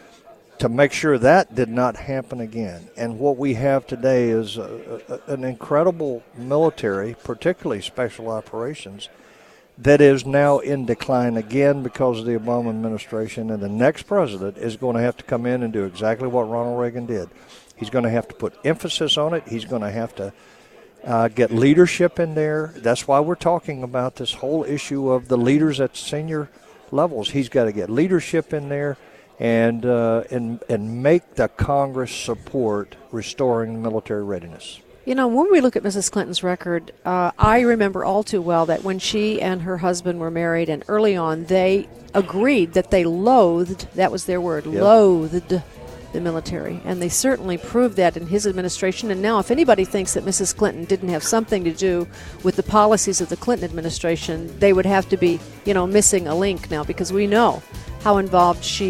[SPEAKER 12] to make sure that did not happen again. And what we have today is a, a, an incredible military, particularly special operations, that is now in decline again because of the Obama administration. And the next president is going to have to come in and do exactly what Ronald Reagan did. He's going to have to put emphasis on it. He's going to have to uh, get leadership in there. That's why we're talking about this whole issue of the leaders at senior levels. He's got to get leadership in there. And, uh, and and make the Congress support restoring military readiness.
[SPEAKER 2] You know, when we look at Missus Clinton's record, uh, I remember all too well that when she and her husband were married, and early on, they agreed that they loathed, that was their word, yep. loathed the military. And they certainly proved that in his administration. And now if anybody thinks that Missus Clinton didn't have something to do with the policies of the Clinton administration, they would have to be, you know, missing a link now, because we know how involved she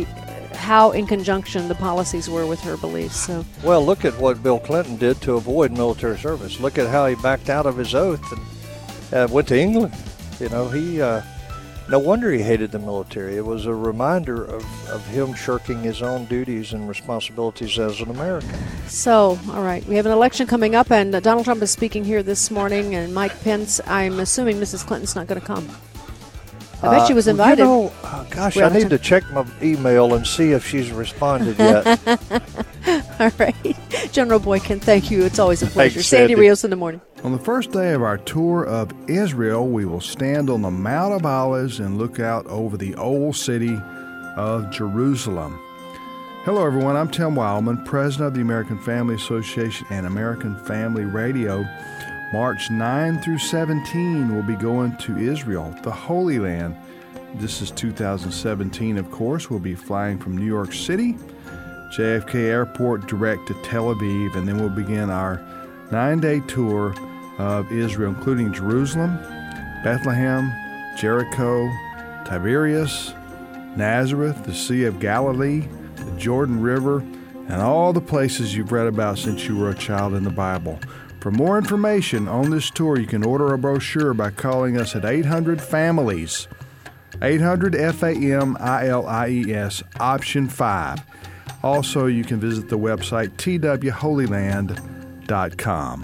[SPEAKER 2] how in conjunction the policies were with her beliefs. So,
[SPEAKER 12] well, look at what Bill Clinton did to avoid military service. Look at how he backed out of his oath and uh, went to England. You know, he uh, no wonder he hated the military. It was a reminder of, of him shirking his own duties and responsibilities as an American.
[SPEAKER 2] So, all right, we have an election coming up, and uh, Donald Trump is speaking here this morning, and Mike Pence, I'm assuming Missus Clinton's not going to come. I bet uh, she was invited.
[SPEAKER 12] You know, uh, gosh, I need to check my email and see if she's responded yet.
[SPEAKER 2] All right. General Boykin, thank you. It's always a pleasure.
[SPEAKER 12] Thanks,
[SPEAKER 2] Sandy
[SPEAKER 12] Sandy
[SPEAKER 2] Rios in the morning.
[SPEAKER 21] On the first day of our tour of Israel, we will stand on the Mount of Olives and look out over the old city of Jerusalem. Hello, everyone. I'm Tim Wildman, president of the American Family Association and American Family Radio. March ninth through seventeenth, we'll be going to Israel, the Holy Land. This is two thousand seventeen, of course. We'll be flying from New York City, J F K Airport, direct to Tel Aviv, and then we'll begin our nine-day tour of Israel, including Jerusalem, Bethlehem, Jericho, Tiberias, Nazareth, the Sea of Galilee, the Jordan River, and all the places you've read about since you were a child in the Bible. For more information on this tour, you can order a brochure by calling us at eight hundred families, eight hundred F A M I L I E S, option five. Also, you can visit the website T W holy land dot com.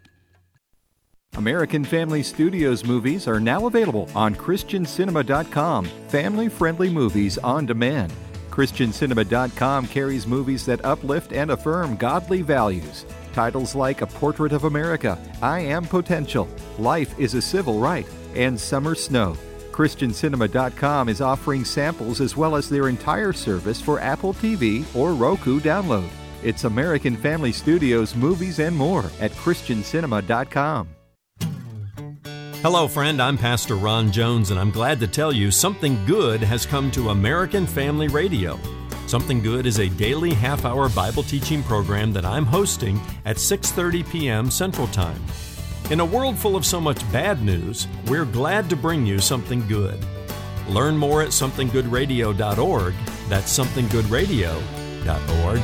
[SPEAKER 22] American Family Studios movies are now available on Christian Cinema dot com. Family-friendly movies on demand. Christian Cinema dot com carries movies that uplift and affirm godly values. Titles like A Portrait of America, I Am Potential, Life is a Civil Right, and Summer Snow. Christian Cinema dot com is offering samples as well as their entire service for Apple T V or Roku download. It's American Family Studios movies and more at Christian Cinema dot com.
[SPEAKER 23] Hello, friend. I'm Pastor Ron Jones, and I'm glad to tell you something good has come to American Family Radio. Something Good is a daily half-hour Bible teaching program that I'm hosting at six thirty p.m. Central Time. In a world full of so much bad news, we're glad to bring you something good. Learn more at something good radio dot org. That's something good radio dot org.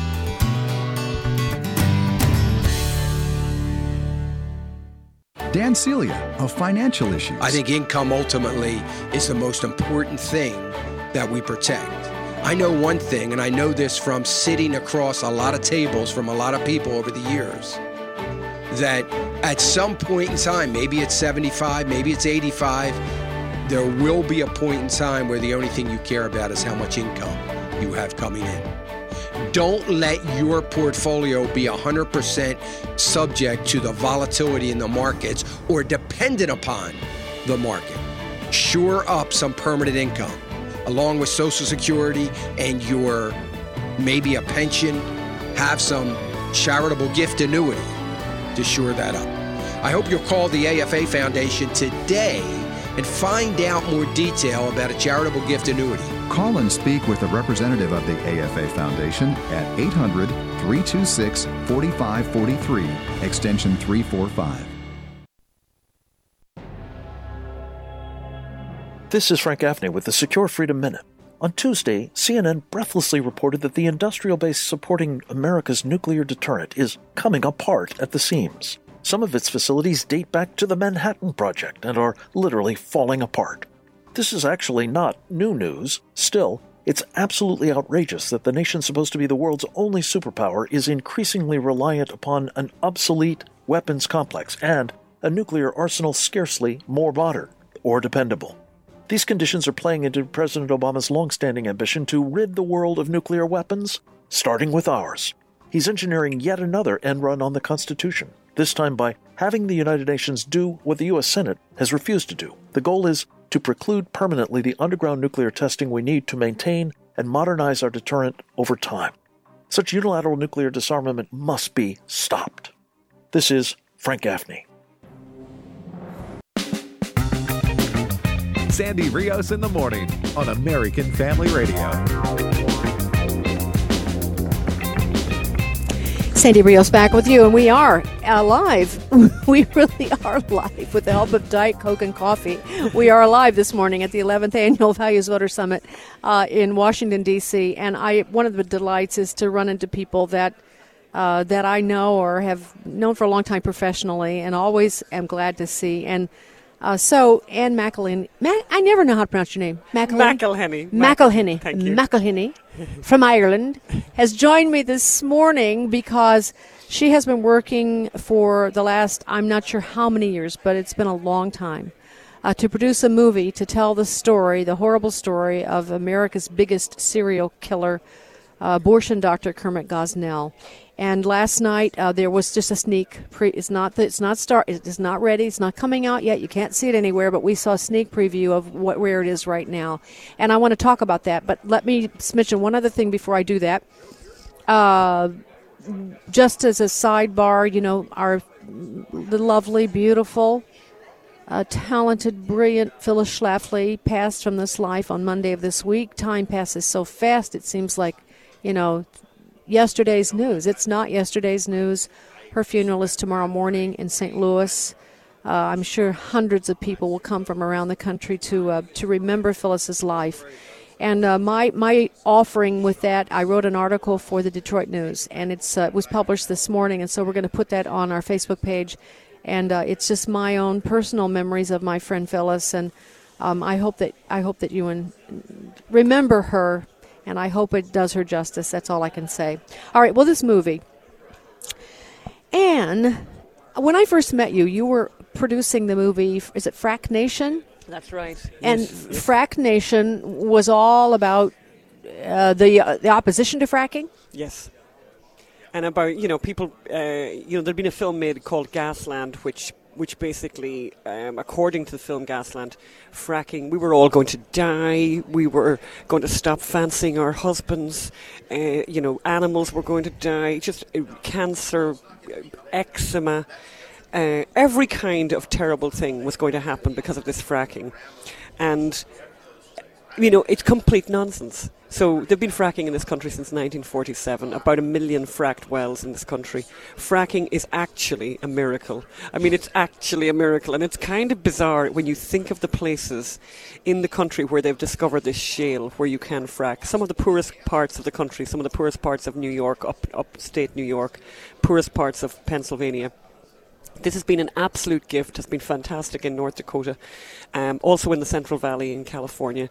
[SPEAKER 24] Dan Celia of Financial Issues.
[SPEAKER 25] I think income ultimately is the most important thing that we protect. I know one thing, and I know this from sitting across a lot of tables from a lot of people over the years, that at some point in time, maybe it's seventy-five, maybe it's eighty-five, there will be a point in time where the only thing you care about is how much income you have coming in. Don't let your portfolio be one hundred percent subject to the volatility in the markets or dependent upon the market. Shore up some permanent income, along with Social Security and your maybe a pension. Have some charitable gift annuity to shore that up. I hope you'll call the A F A Foundation today and find out more detail about a charitable gift annuity.
[SPEAKER 24] Call and speak with a representative of the A F A Foundation at eight hundred, three two six, four five four three, extension three forty-five.
[SPEAKER 26] This is Frank Gaffney with the Secure Freedom Minute. On Tuesday, C N N breathlessly reported that the industrial base supporting America's nuclear deterrent is coming apart at the seams. Some of its facilities date back to the Manhattan Project and are literally falling apart. This is actually not new news. Still, it's absolutely outrageous that the nation supposed to be the world's only superpower is increasingly reliant upon an obsolete weapons complex and a nuclear arsenal scarcely more modern or dependable. These conditions are playing into President Obama's long-standing ambition to rid the world of nuclear weapons, starting with ours. He's engineering yet another end run on the Constitution, this time by having the United Nations do what the U S Senate has refused to do. The goal is to preclude permanently the underground nuclear testing we need to maintain and modernize our deterrent over time. Such unilateral nuclear disarmament must be stopped. This is Frank Gaffney.
[SPEAKER 18] Sandy Rios in the morning on American Family Radio.
[SPEAKER 2] Sandy Rios back with you, and we are uh, live. We really are live with the help of Diet Coke and coffee. We are live this morning at the eleventh Annual Values Voter Summit uh, in Washington, D C, and I one of the delights is to run into people that uh, that I know or have known for a long time professionally, and always am glad to see. And uh, so, Anne McElhinney, Ma- I never know how to pronounce your name.
[SPEAKER 3] McElhinney.
[SPEAKER 2] McElhinney.
[SPEAKER 3] Thank you.
[SPEAKER 2] McElhinney from Ireland has joined me this morning because she has been working for the last, I'm not sure how many years, but it's been a long time, uh, to produce a movie to tell the story, the horrible story of America's biggest serial killer, uh, abortion doctor Kermit Gosnell. And last night uh, there was just a sneak. Pre- it's not. It's not start. It's not ready. It's not coming out yet. You can't see it anywhere. But we saw a sneak preview of what where it is right now, and I want to talk about that. But let me mention one other thing before I do that. Uh, just as a sidebar, you know, our the lovely, beautiful, uh, talented, brilliant Phyllis Schlafly passed from this life on Monday of this week. Time passes so fast. It seems like, you know, yesterday's news. It's not yesterday's news. Her funeral is tomorrow morning in Saint Louis. Uh, I'm sure hundreds of people will come from around the country to uh, to remember Phyllis's life. And uh, my my offering with that, I wrote an article for the Detroit News, and it's uh, it was published this morning, and so we're going to put that on our Facebook page. And uh, it's just my own personal memories of my friend Phyllis, and um, I hope that I hope that you and remember her. And I hope it does her justice. That's all I can say. All right, well, this movie. And when I first met you, you were producing the movie, is it Frack Nation?
[SPEAKER 3] That's right.
[SPEAKER 2] And
[SPEAKER 3] Yes, yes.
[SPEAKER 2] Frack Nation was all about uh, the uh, the opposition to fracking?
[SPEAKER 3] Yes. And about, you know, people, uh, you know, there'd been a film made called Gasland, which which basically, um, according to the film Gasland, fracking, we were all going to die, we were going to stop fancying our husbands, uh, you know, animals were going to die, just uh, cancer, uh, eczema, uh, every kind of terrible thing was going to happen because of this fracking. And, you know, it's complete nonsense. So they've been fracking in this country since nineteen forty-seven, about a million fracked wells in this country. Fracking is actually a miracle. I mean, it's actually a miracle. And it's kind of bizarre when you think of the places in the country where they've discovered this shale where you can frack. Some of the poorest parts of the country, some of the poorest parts of New York, up upstate New York, poorest parts of Pennsylvania. This has been an absolute gift. It's been fantastic in North Dakota, um, also in the Central Valley in California.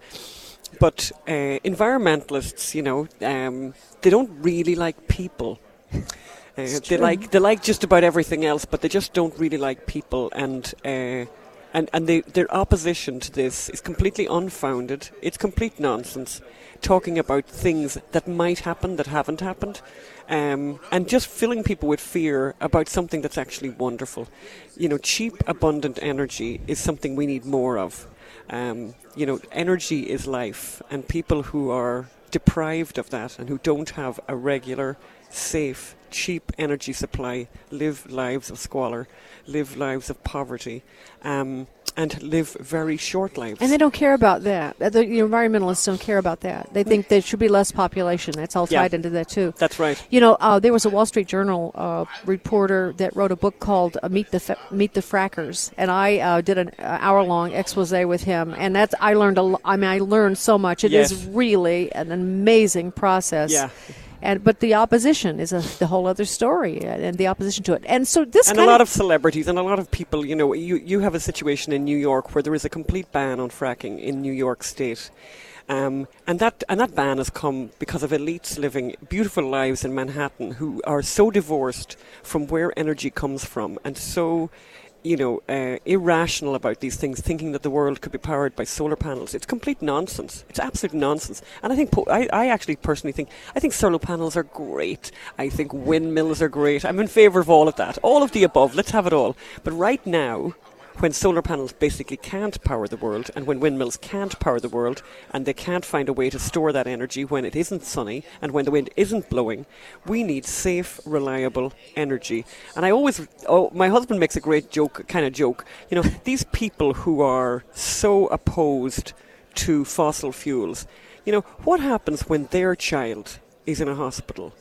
[SPEAKER 3] But uh, environmentalists, you know, um, they don't really like people. Uh, they like they like just about everything else, but they just don't really like people. And uh, and and they, their opposition to this is completely unfounded. It's complete nonsense. Talking about things that might happen that haven't happened, um, and just filling people with fear about something that's actually wonderful. You know, cheap, abundant energy is something we need more of. Um, you know, energy is life, and people who are deprived of that and who don't have a regular, safe, cheap energy supply live lives of squalor, live lives of poverty, um, and live very short lives.
[SPEAKER 2] And they don't care about that. The, the environmentalists don't care about that. They think there should be less population. That's all tied
[SPEAKER 3] Yeah.
[SPEAKER 2] into that, too.
[SPEAKER 3] That's right.
[SPEAKER 2] You know, uh, there was a Wall Street Journal uh, reporter that wrote a book called uh, Meet the Fa- Meet the Frackers, and I uh, did an uh, hour-long expose with him, and that's I learned a lo- I mean, I learned so much. It
[SPEAKER 3] Yes.
[SPEAKER 2] is really an amazing process.
[SPEAKER 3] Yeah.
[SPEAKER 2] And but the opposition is a the whole other story, uh, and the opposition to it. And so this
[SPEAKER 3] and
[SPEAKER 2] kind
[SPEAKER 3] a lot of celebrities and a lot of people, you know, you, you have a situation in New York where there is a complete ban on fracking in New York State. Um, and that and that ban has come because of elites living beautiful lives in Manhattan who are so divorced from where energy comes from and so, you know, uh, irrational about these things, thinking that the world could be powered by solar panels. It's complete nonsense. It's absolute nonsense. And I think, po- I, I actually personally think, I think solar panels are great. I think windmills are great. I'm in favour of all of that. All of the above. Let's have it all. But right now, when solar panels basically can't power the world, and when windmills can't power the world, and they can't find a way to store that energy when it isn't sunny and when the wind isn't blowing, we need safe, reliable energy. And I always, oh, my husband makes a great joke, kind of joke, you know, these people who are so opposed to fossil fuels, you know, what happens when their child is in a hospital?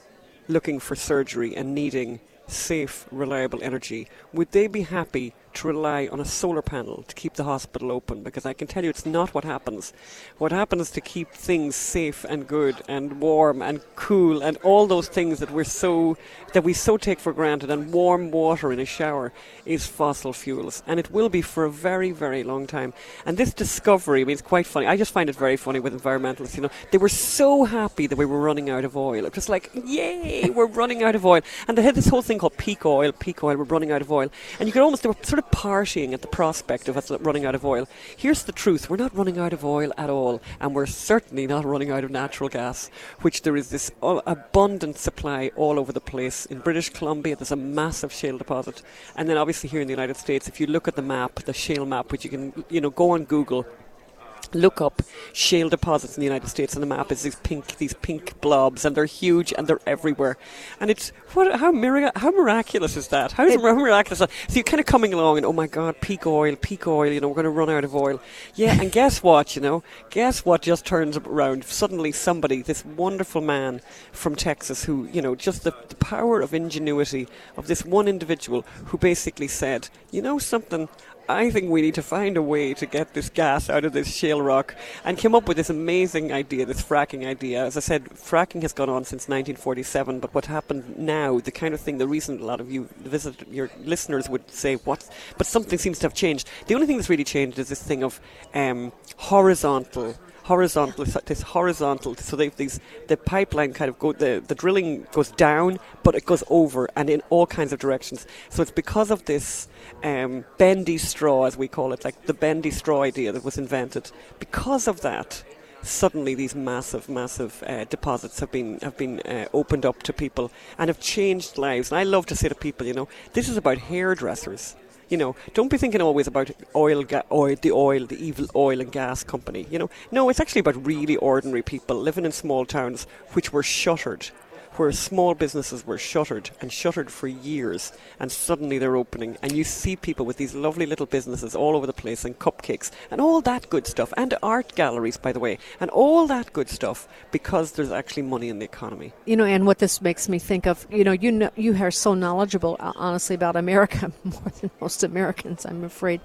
[SPEAKER 3] looking for surgery and needing safe, reliable energy, would they be happy to rely on a solar panel to keep the hospital open? Because I can tell you it's not what happens. What happens to keep things safe and good and warm and cool and all those things that we're so that we so take for granted, and warm water in a shower, is fossil fuels, and it will be for a very, very long time. And this discovery, I mean, it's quite funny. I just find it very funny with environmentalists. You know, they were so happy that we were running out of oil. It was like, yay, we're running out of oil. And they had this whole thing called peak oil, peak oil, we're running out of oil. And you could almost, they were sort of partying at the prospect of us running out of oil. Here's the truth. We're not running out of oil at all, and we're certainly not running out of natural gas, which there is this uh, abundant supply all over the place. In British Columbia, there's a massive shale deposit. And then obviously here in the United States, if you look at the map, the shale map, which you can, you know, go on Google, look up shale deposits in the United States, and the map is these pink, these pink blobs, and they're huge and they're everywhere. And it's what? How, mira- how miraculous is that? How, is it, how miraculous is that? So you're kind of coming along, and oh my God, peak oil, peak oil. You know, we're going to run out of oil. Yeah, and guess what? You know, guess what? Just turns around. Suddenly, somebody, this wonderful man from Texas, who, you know, just the, the power of ingenuity of this one individual, who basically said, you know something, I think we need to find a way to get this gas out of this shale rock, and came up with this amazing idea, this fracking idea. As I said, fracking has gone on since nineteen forty-seven, but what happened now, the kind of thing, the reason a lot of you visit, your listeners would say, what? But something seems to have changed. The only thing that's really changed is this thing of um, horizontal horizontal, this horizontal, so they've these, the pipeline kind of go, the, the drilling goes down, but it goes over and in all kinds of directions. So it's because of this um, bendy straw, as we call it, like the bendy straw idea that was invented. Because of that, suddenly these massive, massive uh, deposits have been have been uh, opened up to people and have changed lives. And I love to say to people, you know, this is about hairdressers. You know, don't be thinking always about oil, ga- oil, the oil, the evil oil and gas company. You know, no, it's actually about really ordinary people living in small towns which were shuttered, where small businesses were shuttered and shuttered for years, and suddenly they're opening, and you see people with these lovely little businesses all over the place, and cupcakes and all that good stuff, and art galleries, by the way, and all that good stuff, because there's actually money in the economy.
[SPEAKER 2] You know, and what this makes me think of, you know, you know, you are so knowledgeable, honestly, about America, more than most Americans, I'm afraid.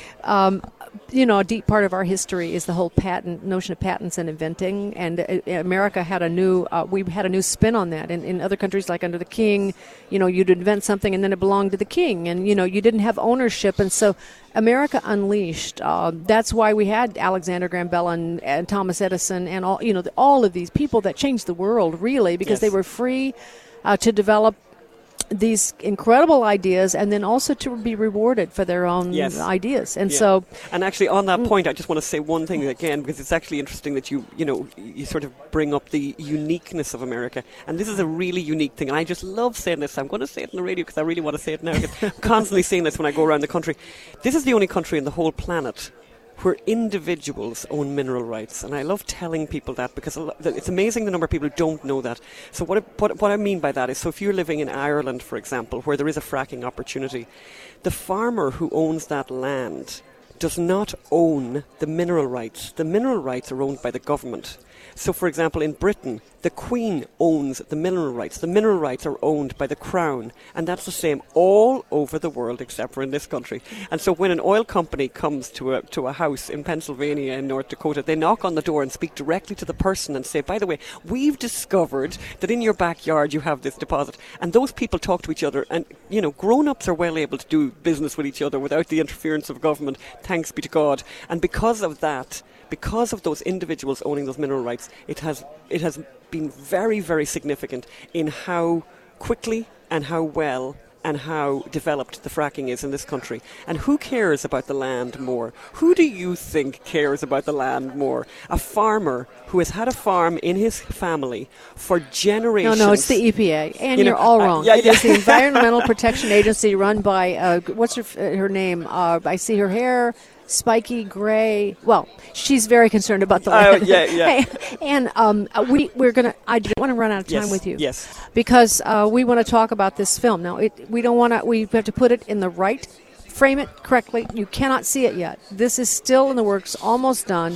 [SPEAKER 2] Um, you know, a deep part of our history is the whole patent notion of patents and inventing, and uh, America had a new, uh, we had a new spin on that. In, in other countries, like under the king, you know, you'd invent something and then it belonged to the king, and, you know, you didn't have ownership. And so America unleashed. Uh, that's why we had Alexander Graham Bell and, and Thomas Edison and all, you know, the, all of these people that changed the world, really, because
[SPEAKER 3] Yes.
[SPEAKER 2] they were free uh, to develop these incredible ideas, and then also to be rewarded for their own
[SPEAKER 3] Yes.
[SPEAKER 2] ideas. And
[SPEAKER 3] Yeah.
[SPEAKER 2] so,
[SPEAKER 3] and actually on that point, I just want to say one thing again, because it's actually interesting that you, you know, you sort of bring up the uniqueness of America. And this is a really unique thing. And I just love saying this. I'm going to say it on the radio because I really want to say it now. I'm constantly saying this when I go around the country. This is the only country in the whole planet where individuals own mineral rights. And I love telling people that, because a lo- it's amazing the number of people who don't know that. So what, it- what, what I mean by that is, so if you're living in Ireland, for example, where there is a fracking opportunity, the farmer who owns that land does not own the mineral rights. The mineral rights are owned by the government. So, for example, in Britain, the Queen owns the mineral rights. The mineral rights are owned by the Crown, and that's the same all over the world except for in this country. And so when an oil company comes to a to a house in Pennsylvania and North Dakota, they knock on the door and speak directly to the person and say, by the way, we've discovered that in your backyard you have this deposit. And those people talk to each other, and, you know, grown-ups are well able to do business with each other without the interference of government, thanks be to God. And because of that, because of those individuals owning those mineral rights, it has it has been very, very significant in how quickly and how well and how developed the fracking is in this country. And who cares about the land more? Who do you think cares about the land more? A farmer who has had a farm in his family for generations.
[SPEAKER 2] no, no, it's the E P A, and
[SPEAKER 3] You
[SPEAKER 2] you're
[SPEAKER 3] know,
[SPEAKER 2] all
[SPEAKER 3] uh,
[SPEAKER 2] wrong.
[SPEAKER 3] yeah,
[SPEAKER 2] It
[SPEAKER 3] yeah.
[SPEAKER 2] is the Environmental Protection Agency, run by uh, what's her uh, her name? Uh, I see her hair. Spiky gray. Well, she's very concerned about the
[SPEAKER 3] Oh,
[SPEAKER 2] land.
[SPEAKER 3] yeah, yeah.
[SPEAKER 2] Hey, and um, we we're gonna. I don't want to run out of time
[SPEAKER 3] Yes,
[SPEAKER 2] with you.
[SPEAKER 3] yes.
[SPEAKER 2] Because uh, we want to talk about this film. Now, it, we don't want to. We have to put it in the right, frame it correctly. You cannot see it yet. This is still in the works, almost done.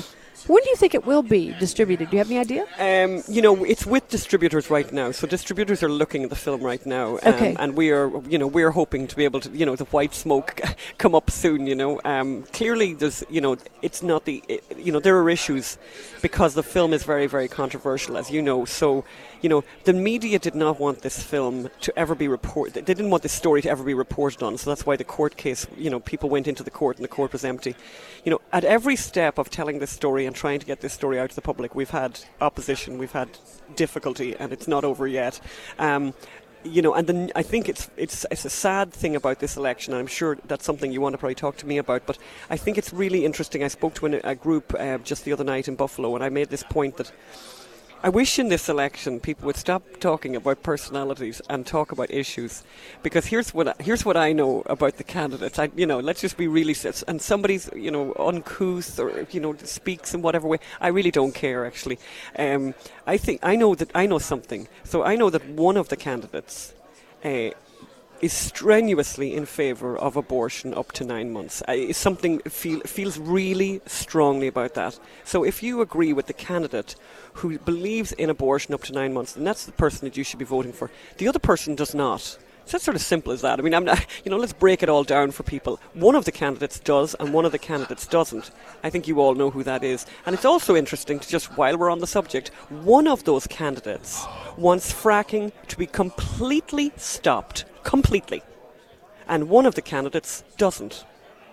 [SPEAKER 2] When do you think it will be distributed? Do you have any idea?
[SPEAKER 3] Um, you know, it's with distributors right now. So distributors are looking at the film right now, um,
[SPEAKER 2] okay.
[SPEAKER 3] and we are, you know, we're hoping to be able to, you know, the white smoke come up soon. You know, um, clearly there's, you know, it's not the, it, you know, there are issues because the film is very, very controversial, as you know. So, you know, the media did not want this film to ever be reported. They didn't want this story to ever be reported on. So that's why the court case, you know, people went into the court and the court was empty. You know, at every step of telling this story and trying to get this story out to the public, we've had opposition, we've had difficulty, and it's not over yet. Um, you know, and then I think it's it's it's a sad thing about this election, and I'm sure that's something you want to probably talk to me about, but I think it's really interesting. I spoke to an, a group uh, just the other night in Buffalo, and I made this point that I wish in this election people would stop talking about personalities and talk about issues, because here's what I, here's what I know about the candidates. I, you know, let's just be really, and somebody's, you know, uncouth or, you know, speaks in whatever way. I really don't care, actually. Um, I think I know that I know something. So I know that one of the candidates Uh, is strenuously in favour of abortion up to nine months. Uh, something feel, feels really strongly about that. So if you agree with the candidate who believes in abortion up to nine months, then that's the person that you should be voting for. The other person does not. It's that sort of simple as that. I mean, I'm not, you know, let's break it all down for people. One of the candidates does and one of the candidates doesn't. I think you all know who that is. And it's also interesting to just, while we're on the subject, one of those candidates wants fracking to be completely stopped. Completely. And one of the candidates doesn't.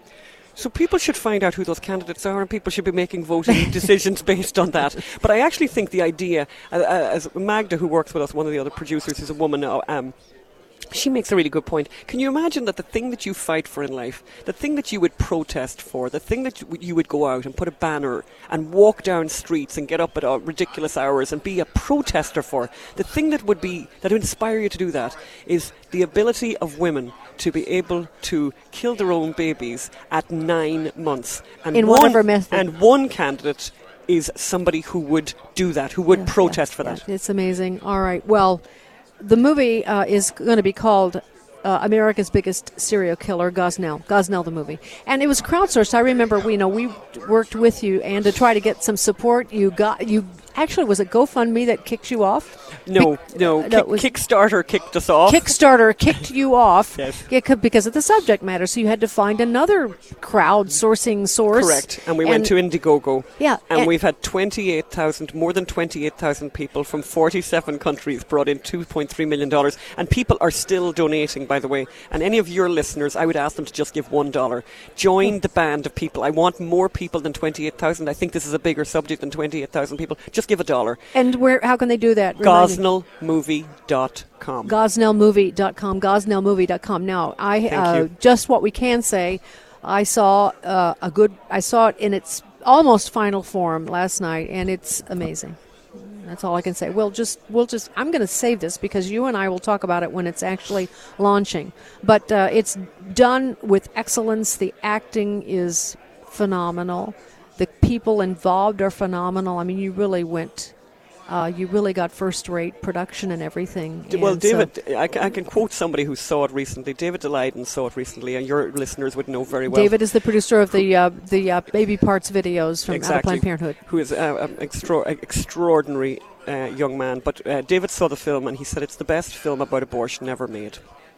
[SPEAKER 3] So people should find out who those candidates are, and people should be making voting decisions based on that. But I actually think the idea, uh, as Magda, who works with us, one of the other producers, is a woman now, um, she makes a really good point. Can you imagine that the thing that you fight for in life, the thing that you would protest for, the thing that you would go out and put a banner and walk down streets and get up at uh, ridiculous hours and be a protester for, the thing that would be, that would inspire you to do that is the ability of women to be able to kill their own babies at nine months. And
[SPEAKER 2] in
[SPEAKER 3] one,
[SPEAKER 2] whatever method.
[SPEAKER 3] And one candidate is somebody who would do that, who would
[SPEAKER 2] yeah,
[SPEAKER 3] protest
[SPEAKER 2] yeah,
[SPEAKER 3] for
[SPEAKER 2] yeah.
[SPEAKER 3] that.
[SPEAKER 2] It's amazing. All right. Well, the movie uh, is going to be called uh, America's Biggest Serial Killer, Gosnell. Gosnell, the movie. And it was crowdsourced. I remember we, you know, we worked with you, and to try to get some support, you got you. Actually, was it GoFundMe that kicked you off?
[SPEAKER 3] No,
[SPEAKER 2] Be-
[SPEAKER 3] no.
[SPEAKER 2] uh,
[SPEAKER 3] Kick,
[SPEAKER 2] was
[SPEAKER 3] Kickstarter kicked us off.
[SPEAKER 2] Kickstarter kicked you off
[SPEAKER 3] yes.
[SPEAKER 2] yeah, c- because of the subject matter. So you had to find another crowdsourcing source.
[SPEAKER 3] Correct. And we and went to Indiegogo.
[SPEAKER 2] Yeah.
[SPEAKER 3] And,
[SPEAKER 2] and
[SPEAKER 3] we've had twenty-eight thousand, more than twenty-eight thousand people from forty-seven countries brought in two point three million dollars. And people are still donating, by the way. And any of your listeners, I would ask them to just give one dollar. Join the band of people. I want more people than twenty-eight thousand. I think this is a bigger subject than twenty-eight thousand people. Just give a dollar.
[SPEAKER 2] And where? How can they do that?
[SPEAKER 3] Gosnell movie dot com.
[SPEAKER 2] Gosnell movie dot com. Gosnell movie dot com. Now, I uh, just what we can say, I saw uh, a good. I saw it in its almost final form last night, and it's amazing. That's all I can say. We'll just, we'll just. I'm going to save this because you and I will talk about it when it's actually launching. But uh, it's done with excellence. The acting is phenomenal. The people involved are phenomenal. I mean, you really went. Uh, you really got first-rate production and everything.
[SPEAKER 3] Well,
[SPEAKER 2] and
[SPEAKER 3] David,
[SPEAKER 2] so
[SPEAKER 3] I, I can quote somebody who saw it recently. David Daleiden saw it recently, and your listeners would know very well.
[SPEAKER 2] David is the producer of the uh, the uh, baby parts videos from
[SPEAKER 3] exactly.
[SPEAKER 2] out of Planned Parenthood.
[SPEAKER 3] Who is uh, an extra- extraordinary uh, young man. But uh, David saw the film, and he said it's the best film about abortion ever made.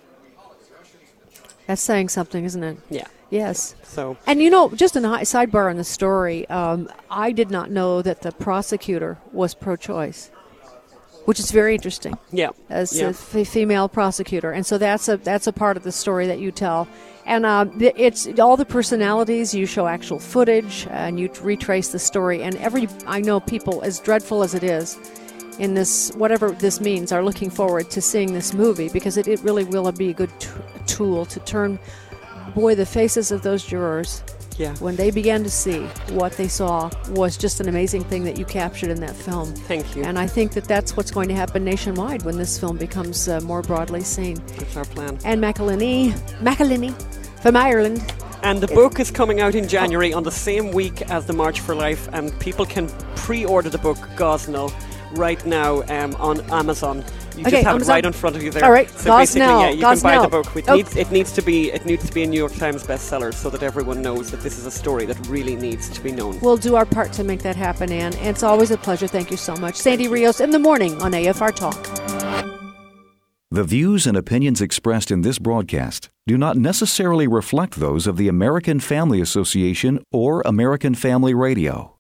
[SPEAKER 2] That's saying something, isn't it?
[SPEAKER 3] Yeah.
[SPEAKER 2] Yes.
[SPEAKER 3] So.
[SPEAKER 2] And you know, just a sidebar on the story, um, I did not know that the prosecutor was pro-choice, which is very interesting.
[SPEAKER 3] Yeah.
[SPEAKER 2] As
[SPEAKER 3] yeah.
[SPEAKER 2] a f- female prosecutor, and so that's a that's a part of the story that you tell. And uh, it's all the personalities. You show actual footage, and you retrace the story. And every I know people, as dreadful as it is, in this whatever this means, are looking forward to seeing this movie because it, it really will be a good t- tool to turn. Boy, the faces of those jurors,
[SPEAKER 3] yeah.
[SPEAKER 2] when they began to see what they saw, was just an amazing thing that you captured in that film.
[SPEAKER 3] Thank you.
[SPEAKER 2] And I think that that's what's going to happen nationwide when this film becomes uh, more broadly seen.
[SPEAKER 3] That's our plan.
[SPEAKER 2] And McElhinney, McElhinney from Ireland.
[SPEAKER 3] And the book is coming out in January on the same week as the March for Life, and people can pre-order the book, Gosnell, right now um, on Amazon. You
[SPEAKER 2] Okay,
[SPEAKER 3] just have
[SPEAKER 2] Amazon.
[SPEAKER 3] it right in front of you there.
[SPEAKER 2] All right,
[SPEAKER 3] So basically,
[SPEAKER 2] Gosnell,
[SPEAKER 3] yeah, you can buy
[SPEAKER 2] Gosnell.
[SPEAKER 3] the book. It
[SPEAKER 2] Oh.
[SPEAKER 3] needs it needs to be it needs to be a New York Times bestseller so that everyone knows that this is a story that really needs to be known.
[SPEAKER 2] We'll do our part to make that happen, Ann. And it's always a pleasure. Thank you so much. Sandy Rios in the morning on A F R Talk.
[SPEAKER 14] The views and opinions expressed in this broadcast do not necessarily reflect those of the American Family Association or American Family Radio.